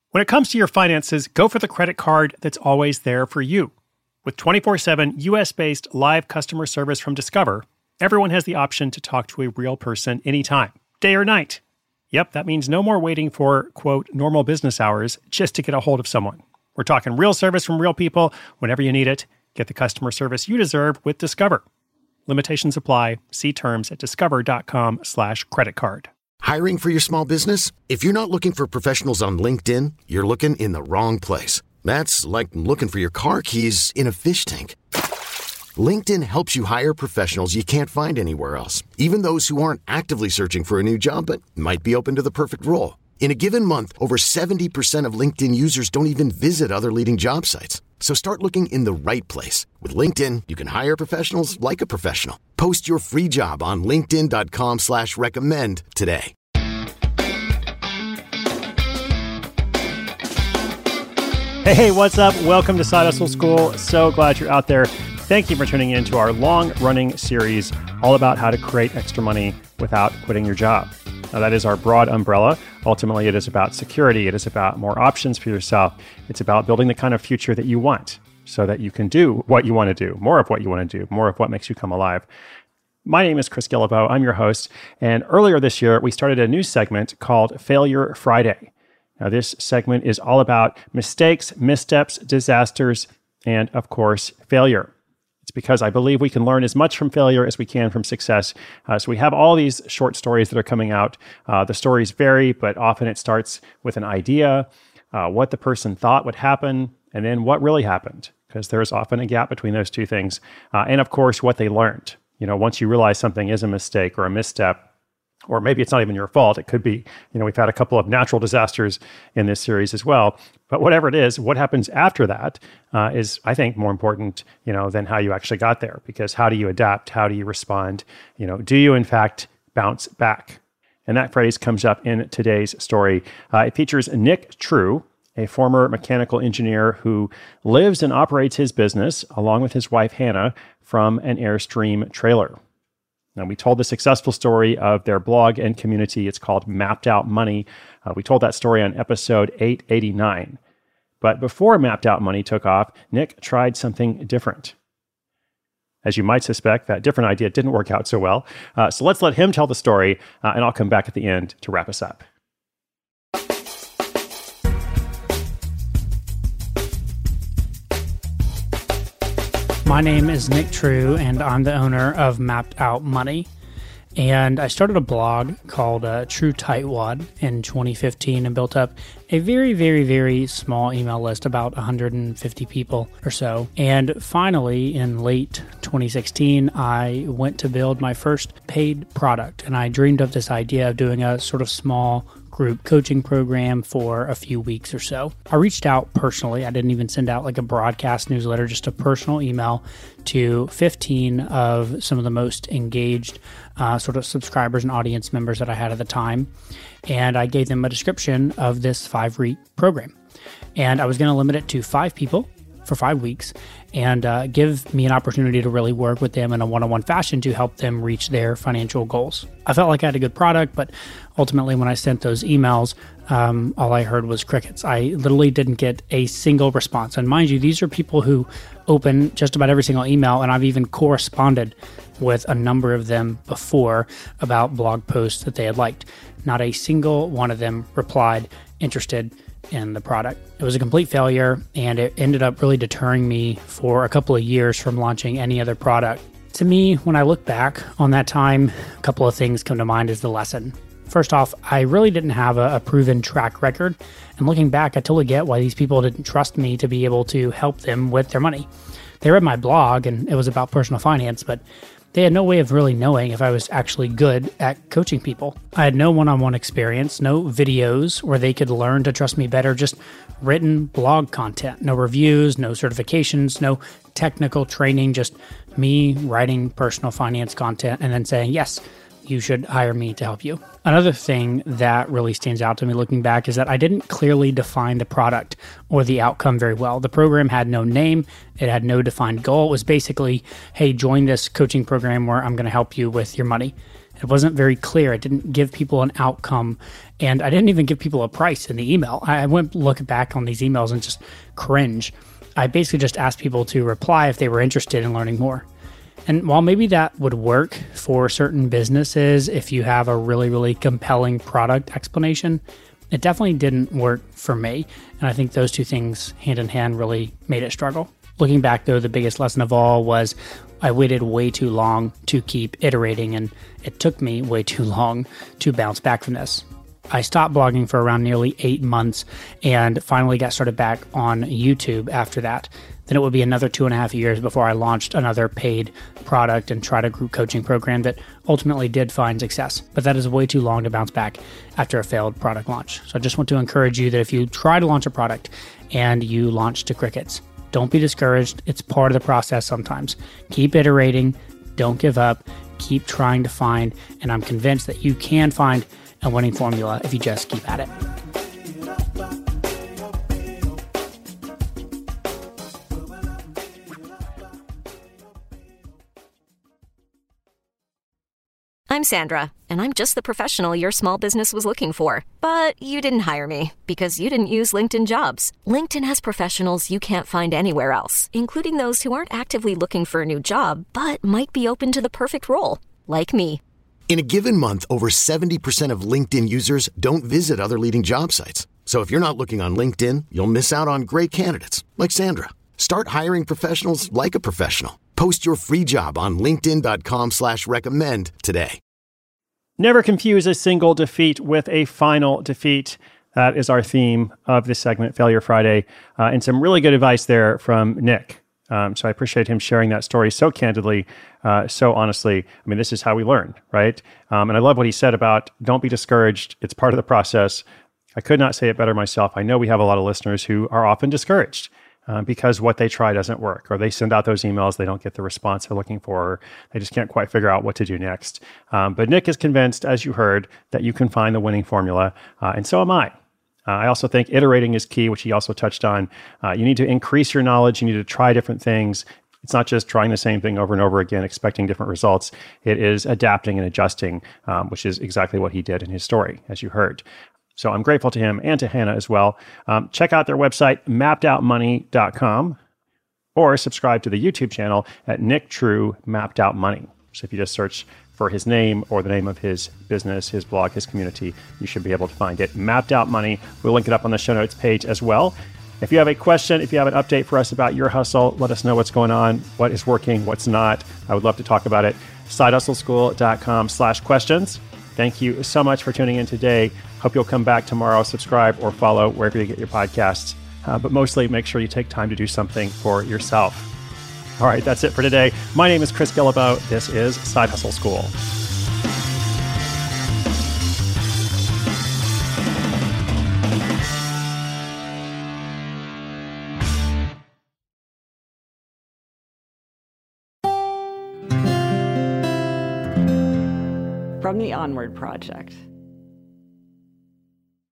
When it comes to your finances, go for the credit card that's always there for you. With 24/7 US-based live customer service from Discover, everyone has the option to talk to a real person anytime, day or night. Yep, that means no more waiting for, quote, normal business hours just to get a hold of someone. We're talking real service from real people whenever you need it. Get the customer service you deserve with Discover. Limitations apply. See terms at discover.com/creditcard. Hiring for your small business? If you're not looking for professionals on LinkedIn, you're looking in the wrong place. That's like looking for your car keys in a fish tank. LinkedIn helps you hire professionals you can't find anywhere else, even those who aren't actively searching for a new job but might be open to the perfect role. In a given month, over 70% of LinkedIn users don't even visit other leading job sites. So start looking in the right place. With LinkedIn, you can hire professionals like a professional. Post your free job on linkedin.com/recommend today. Hey, what's up? Welcome to Side Hustle School. So glad you're out there. Thank you for tuning in to our long-running series all about how to create extra money without quitting your job. Now, that is our broad umbrella. Ultimately, it is about security. It is about more options for yourself. It's about building the kind of future that you want so that you can do what you want to do, more of what you want to do, more of what makes you come alive. My name is Chris Guillebeau. I'm your host. And earlier this year, we started a new segment called Failure Friday. Now, this segment is all about mistakes, missteps, disasters, and, of course, failure. It's because I believe we can learn as much from failure as we can from success. So we have all these short stories that are coming out. The stories vary, but often it starts with an idea, what the person thought would happen, and then what really happened, because there's often a gap between those two things. And of course, what they learned. You know, once you realize something is a mistake or a misstep, or maybe it's not even your fault. It could be, we've had a couple of natural disasters in this series as well. But whatever it is, what happens after that is, I think, more important, than how you actually got there. Because how do you adapt? How do you respond? Do you, in fact, bounce back? And that phrase comes up in today's story. It features Nick True, a former mechanical engineer who lives and operates his business, along with his wife, Hannah, from an Airstream trailer. Now, we told the successful story of their blog and community. It's called Mapped Out Money. We told that story on episode 889. But before Mapped Out Money took off, Nick tried something different. As you might suspect, that different idea didn't work out so well. So let's let him tell the story, and I'll come back at the end to wrap us up. My name is Nick True, and I'm the owner of Mapped Out Money. And I started a blog called True Tightwad in 2015 and built up a very, very, very small email list, about 150 people or so. And finally, in late 2016, I went to build my first paid product. And I dreamed of this idea of doing a sort of small group coaching program for a few weeks or so. I reached out personally. I didn't even send out like a broadcast newsletter, just a personal email to 15 of some of the most engaged sort of subscribers and audience members that I had at the time. And I gave them a description of this 5-week program. And I was going to limit it to 5 people for 5 weeks and give me an opportunity to really work with them in a one-on-one fashion to help them reach their financial goals. I felt like I had a good product, but ultimately when I sent those emails, all I heard was crickets. I literally didn't get a single response. And mind you, these are people who open just about every single email, and I've even corresponded with a number of them before about blog posts that they had liked. Not a single one of them replied interested in the product. It was a complete failure, and it ended up really deterring me for a couple of years from launching any other product. To me, when I look back on that time, a couple of things come to mind as the lesson. First off, I really didn't have a proven track record, and looking back, I totally get why these people didn't trust me to be able to help them with their money. They read my blog, and it was about personal finance, but they had no way of really knowing if I was actually good at coaching people. I had no one-on-one experience, no videos where they could learn to trust me better, just written blog content, no reviews, no certifications, no technical training, just me writing personal finance content and then saying, yes, you should hire me to help you. Another thing that really stands out to me looking back is that I didn't clearly define the product or the outcome very well. The program had no name. It had no defined goal. It was basically, hey, join this coaching program where I'm going to help you with your money. It wasn't very clear. I didn't give people an outcome, and I didn't even give people a price in the email. I went look back on these emails and just cringe. I basically just asked people to reply if they were interested in learning more. And while maybe that would work for certain businesses if you have a really, really compelling product explanation, it definitely didn't work for me. And I think those two things hand in hand really made it struggle. Looking back, though, the biggest lesson of all was I waited way too long to keep iterating, and it took me way too long to bounce back from this. I stopped blogging for around nearly 8 months and finally got started back on YouTube after that. Then it would be another 2.5 years before I launched another paid product and tried a group coaching program that ultimately did find success. But that is way too long to bounce back after a failed product launch. So I just want to encourage you that if you try to launch a product and you launch to crickets, don't be discouraged. It's part of the process sometimes. Keep iterating. Don't give up. Keep trying to find. And I'm convinced that you can find a winning formula if you just keep at it. I'm Sandra, and I'm just the professional your small business was looking for. But you didn't hire me because you didn't use LinkedIn Jobs. LinkedIn has professionals you can't find anywhere else, including those who aren't actively looking for a new job, but might be open to the perfect role, like me. In a given month, over 70% of LinkedIn users don't visit other leading job sites. So if you're not looking on LinkedIn, you'll miss out on great candidates like Sandra. Start hiring professionals like a professional. Post your free job on linkedin.com/recommend today. Never confuse a single defeat with a final defeat. That is our theme of this segment, Failure Friday. And some really good advice there from Nick. So I appreciate him sharing that story so candidly, so honestly. I mean, this is how we learn, right? And I love what he said about don't be discouraged. It's part of the process. I could not say it better myself. I know we have a lot of listeners who are often discouraged because what they try doesn't work, or they send out those emails, they don't get the response they're looking for, or they just can't quite figure out what to do next. But Nick is convinced, as you heard, that you can find the winning formula, and so am I. I also think iterating is key, which he also touched on. You need to increase your knowledge. You need to try different things. It's not just trying the same thing over and over again, expecting different results. It is adapting and adjusting, which is exactly what he did in his story, as you heard. So I'm grateful to him and to Hannah as well. Check out their website, mappedoutmoney.com, or subscribe to the YouTube channel at Nick True Mapped Out Money. So if you just search for his name or the name of his business, his blog, his community, you should be able to find it. Mapped Out Money. We'll link it up on the show notes page as well. If you have a question, if you have an update for us about your hustle, let us know what's going on, what is working, what's not. I would love to talk about it. SideHustleSchool.com/questions. Thank you so much for tuning in today. Hope you'll come back tomorrow, subscribe or follow wherever you get your podcasts. But mostly make sure you take time to do something for yourself. All right, that's it for today. My name is Chris Guillebeau. This is Side Hustle School. From the Onward Project.